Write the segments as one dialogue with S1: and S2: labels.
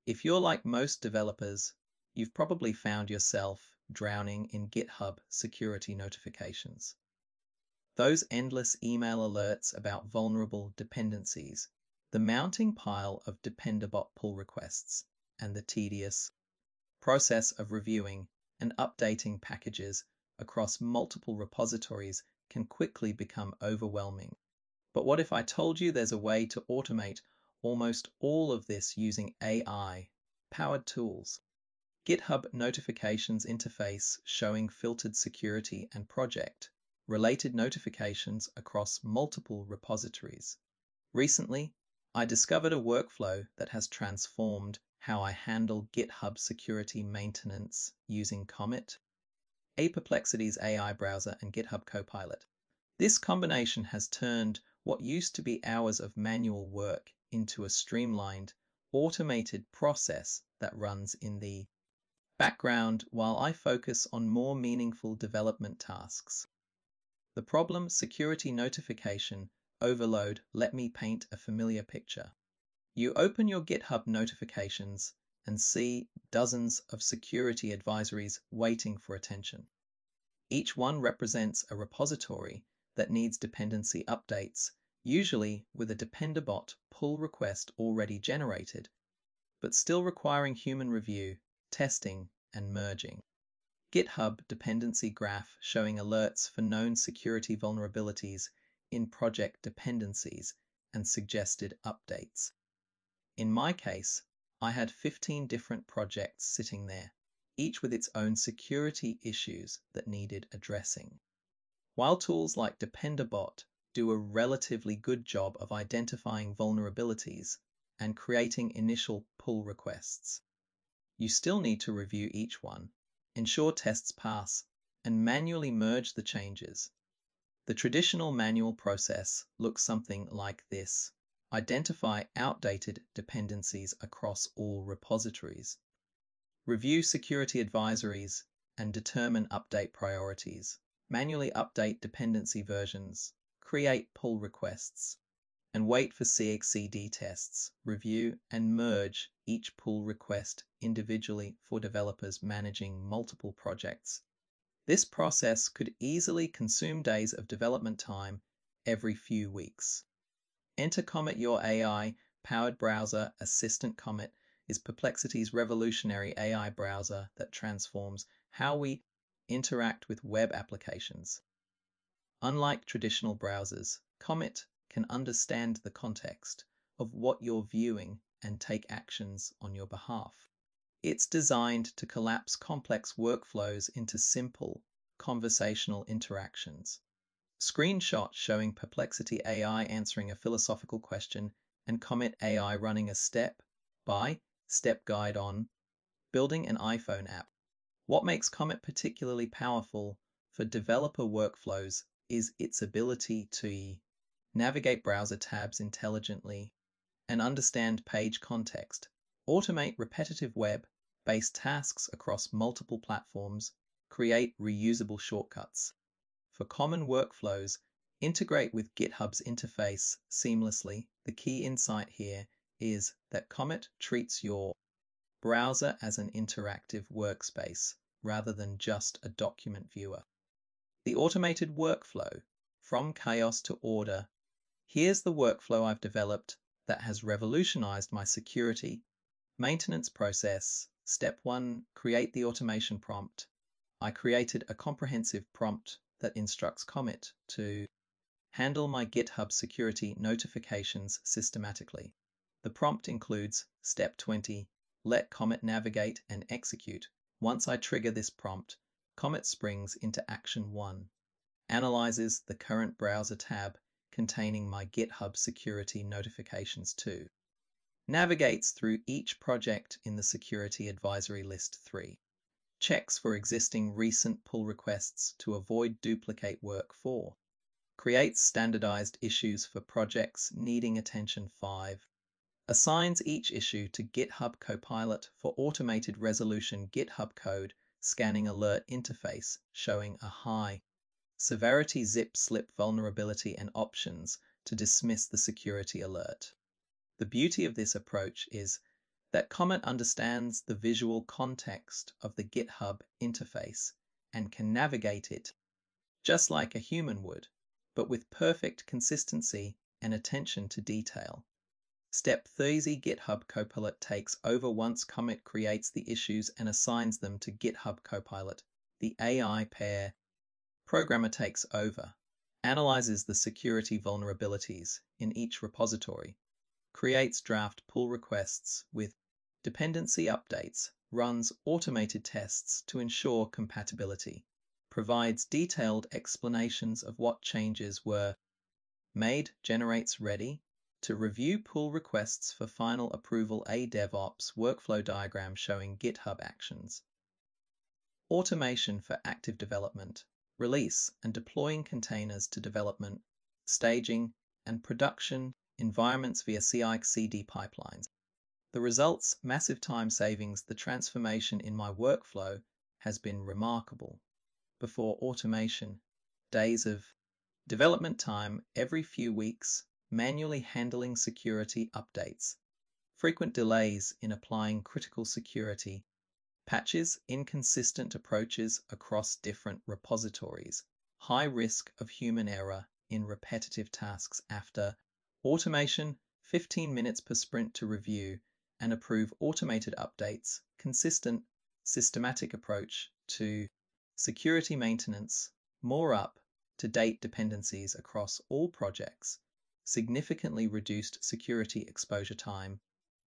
S1: If you're like most developers, you've probably found yourself drowning in GitHub security notifications. Those endless email alerts about vulnerable dependencies, the mounting pile of Dependabot pull requests, and the tedious process of reviewing and updating packages across multiple repositories can quickly become overwhelming. But what if I told you there's a way to automate almost all of this using AI-powered tools? GitHub notifications interface showing filtered security and project-related notifications across multiple repositories. Recently, I discovered a workflow that has transformed how I handle GitHub security maintenance using Comet, Perplexity's AI browser, and GitHub Copilot. This combination has turned what used to be hours of manual work into a streamlined, automated process that runs in the background while I focus on more meaningful development tasks. The problem security notification overload. Let me paint a familiar picture. You open your GitHub notifications and see dozens of security advisories waiting for attention. Each one represents a repository that needs dependency updates, usually with a Dependabot pull request already generated, but still requiring human review, testing, and merging. GitHub dependency graph showing alerts for known security vulnerabilities in project dependencies and suggested updates. In my case, I had 15 different projects sitting there, each with its own security issues that needed addressing. While tools like Dependabot do a relatively good job of identifying vulnerabilities and creating initial pull requests, you still need to review each one, ensure tests pass, and manually merge the changes. The traditional manual process looks something like this. Identify outdated dependencies across all repositories. Review security advisories and determine update priorities. Manually update dependency versions. Create pull requests. And wait for CI/CD tests. Review and merge each pull request individually for developers managing multiple projects. This process could easily consume days of development time every few weeks. Enter Comet, your AI-powered browser assistant. Comet is Perplexity's revolutionary AI browser that transforms how we interact with web applications. Unlike traditional browsers, Comet can understand the context of what you're viewing and take actions on your behalf. It's designed to collapse complex workflows into simple, conversational interactions. Screenshot showing Perplexity AI answering a philosophical question and Comet AI running a step-by-step guide on building an iPhone app. What makes Comet particularly powerful for developer workflows is its ability to navigate browser tabs intelligently and understand page context, automate repetitive web-based tasks across multiple platforms, create reusable shortcuts. For common workflows, integrate with GitHub's interface seamlessly. The key insight here is that Comet treats your browser as an interactive workspace rather than just a document viewer. The automated workflow, from chaos to order. Here's the workflow I've developed that has revolutionized my security maintenance process. Step 1, create the automation prompt. I created a comprehensive prompt that instructs Comet to handle my GitHub security notifications systematically. The prompt includes Step 20, let Comet navigate and execute. Once I trigger this prompt, Comet springs into Action 1, analyzes the current browser tab containing my GitHub security notifications 2, navigates through each project in the security advisory list 3, checks for existing recent pull requests to avoid duplicate work 4, creates standardized issues for projects needing attention 5, assigns each issue to GitHub Copilot for automated resolution. GitHub code scanning alert interface showing a high severity zip slip vulnerability and options to dismiss the security alert. The beauty of this approach is that Comet understands the visual context of the GitHub interface and can navigate it just like a human would, but with perfect consistency and attention to detail. Step 30 GitHub Copilot takes over once Comet creates the issues and assigns them to GitHub Copilot. The AI pair programmer takes over, analyzes the security vulnerabilities in each repository, creates draft pull requests with dependency updates, runs automated tests to ensure compatibility, provides detailed explanations of what changes were made, generates ready to review pull requests for final approval, a DevOps workflow diagram showing GitHub actions. Automation for active development, release and deploying containers to development, staging, and production environments via CI/CD pipelines. The results, massive time savings. The transformation in my workflow has been remarkable. Before automation, days of development time every few weeks, manually handling security updates, frequent delays in applying critical security patches, inconsistent approaches across different repositories, high risk of human error in repetitive tasks. After automation, 15 minutes per sprint to review and approve automated updates, consistent, systematic approach to security maintenance, more up-to-date dependencies across all projects, significantly reduced security exposure time.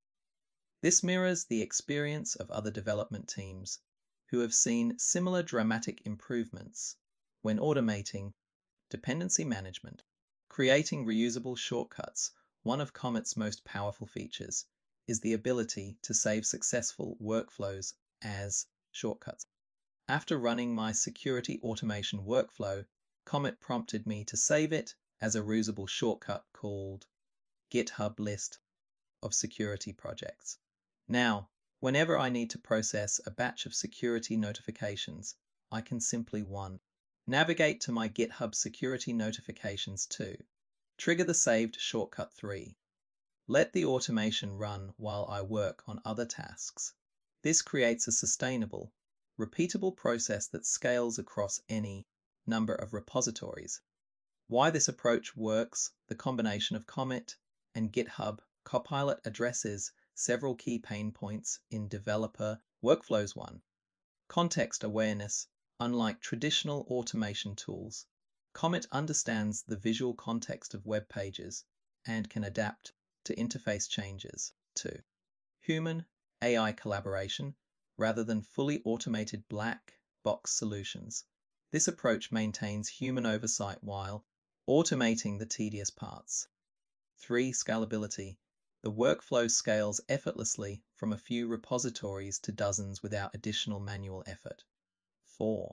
S1: This mirrors the experience of other development teams who have seen similar dramatic improvements when automating dependency management, creating reusable shortcuts. One of Comet's most powerful features is the ability to save successful workflows as shortcuts. After running my security automation workflow, Comet prompted me to save it as a reusable shortcut called GitHub list of security projects. Now, whenever I need to process a batch of security notifications, I can simply 1. Navigate to my GitHub security notifications. 2. Trigger the saved shortcut. 3. Let the automation run while I work on other tasks. This creates a sustainable, repeatable process that scales across any number of repositories. Why this approach works: the combination of Comet and GitHub Copilot addresses several key pain points in developer workflows. 1. Context awareness. Unlike traditional automation tools, Comet understands the visual context of web pages and can adapt to interface changes. 2. Human AI collaboration rather than fully automated black box solutions. This approach maintains human oversight while automating the tedious parts. 3. Scalability. The workflow scales effortlessly from a few repositories to dozens without additional manual effort. 4.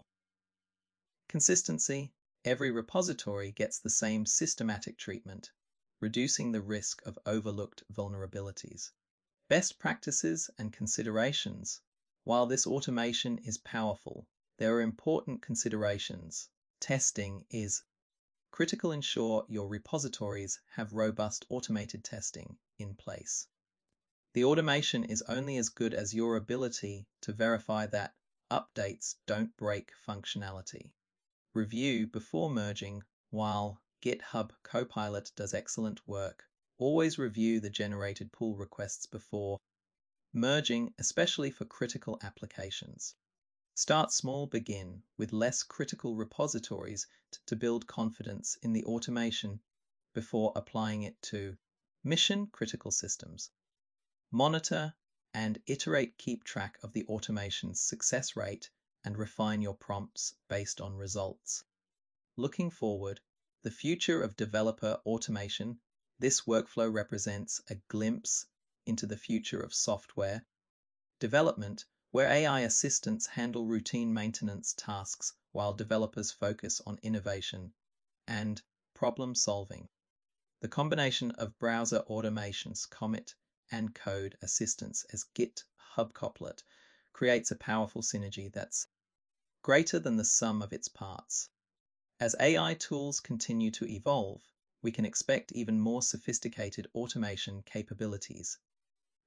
S1: Consistency. Every repository gets the same systematic treatment, reducing the risk of overlooked vulnerabilities. Best practices and considerations. While this automation is powerful, there are important considerations. Testing is critical. Ensure your repositories have robust automated testing in place. The automation is only as good as your ability to verify that updates don't break functionality. Review before merging. While GitHub Copilot does excellent work, always review the generated pull requests before merging, especially for critical applications. Start small. Begin with less critical repositories to build confidence in the automation before applying it to mission-critical systems. Monitor and iterate. Keep track of the automation's success rate and refine your prompts based on results. Looking forward, the future of developer automation. This workflow represents a glimpse into the future of software development, where AI assistants handle routine maintenance tasks while developers focus on innovation and problem solving. The combination of browser automations, Comet, and code assistance as GitHub Copilot creates a powerful synergy that's greater than the sum of its parts. As AI tools continue to evolve, we can expect even more sophisticated automation capabilities,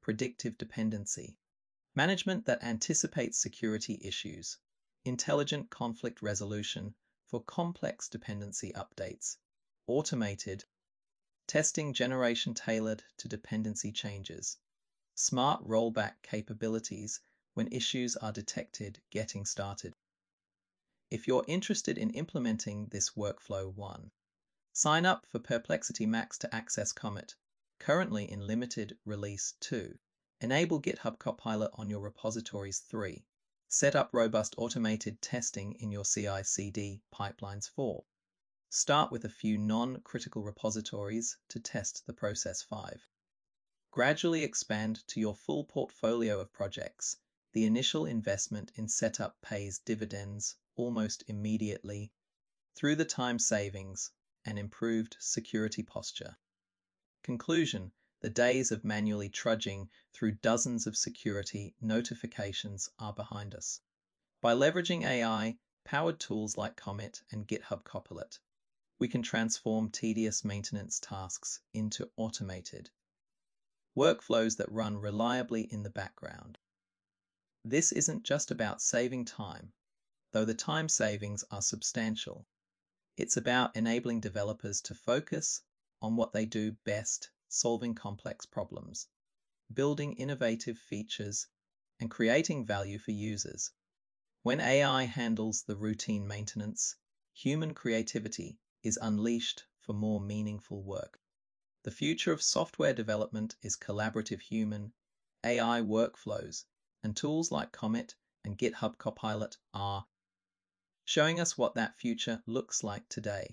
S1: predictive dependency, management that anticipates security issues, intelligent conflict resolution for complex dependency updates, automated testing generation tailored to dependency changes, smart rollback capabilities when issues are detected getting started. If you're interested in implementing this workflow one, sign up for Perplexity Max to access Comet, currently in limited release 2. Enable GitHub Copilot on your repositories 3. Set up robust automated testing in your CI/CD pipelines 4. Start with a few non-critical repositories to test the process 5. Gradually expand to your full portfolio of projects. The initial investment in setup pays dividends almost immediately through the time savings and improved security posture. Conclusion: the days of manually trudging through dozens of security notifications are behind us. By leveraging AI-powered tools like Comet and GitHub Copilot, we can transform tedious maintenance tasks into automated workflows that run reliably in the background. This isn't just about saving time, though the time savings are substantial. It's about enabling developers to focus on what they do best, solving complex problems, building innovative features, and creating value for users. When AI handles the routine maintenance, human creativity is unleashed for more meaningful work. The future of software development is collaborative human AI workflows, and tools like Comet and GitHub Copilot are showing us what that future looks like today.